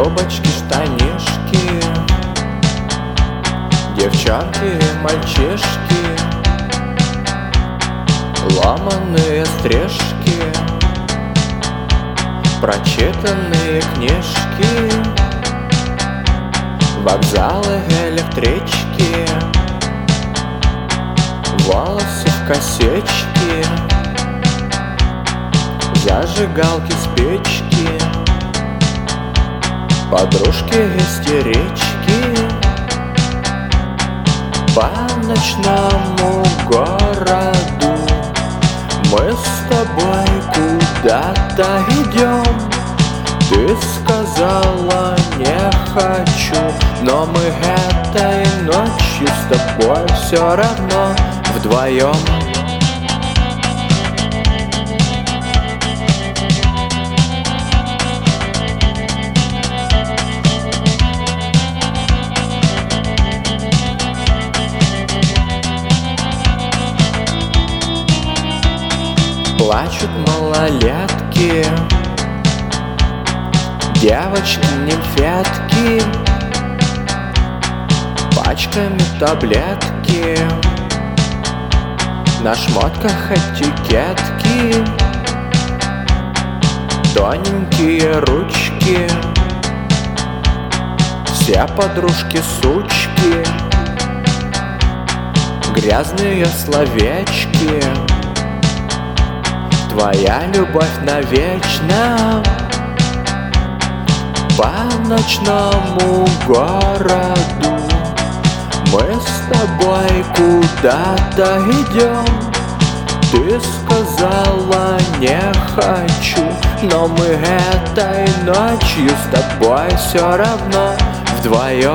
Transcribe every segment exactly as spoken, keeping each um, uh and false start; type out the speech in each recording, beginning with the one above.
юбочки, штанишки, девчонки, мальчишки, ломаные стрижки, прочитанные книжки, вокзалы, электрички, волосы в косички, зажигалки, спички, подружки, истерички. По ночному городу мы с тобой куда-то идем. Ты сказала не хочу, но мы этой ночью с тобой все равно вдвоем. Плачут малолетки, девочки-нимфетки, пачками таблетки, на шмотках этикетки, тоненькие ручки, все подружки-сучки, грязные словечки. Твоя любовь навечно. По ночному городу мы с тобой куда-то идем. Ты сказала не хочу, но мы этой ночью с тобой все равно вдвоем.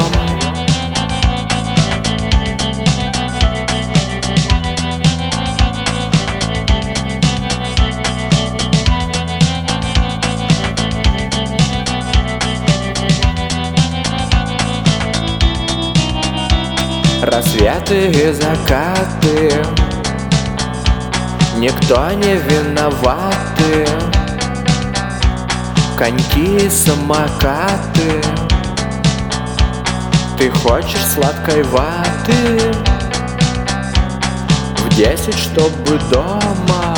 Рассветы и закаты, никто не виноваты. Коньки и самокаты, ты хочешь сладкой ваты. В десять, чтобы дома,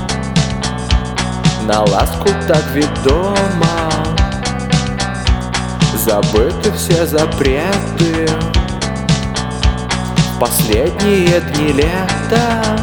на ласку так ведомо. Забыты все запреты, последние дни лета.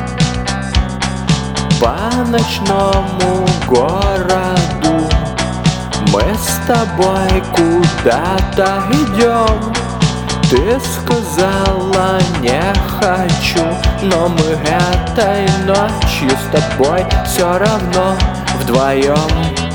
По ночному городу мы с тобой куда-то идем. Ты сказала не хочу, но мы этой ночью с тобой все равно вдвоем.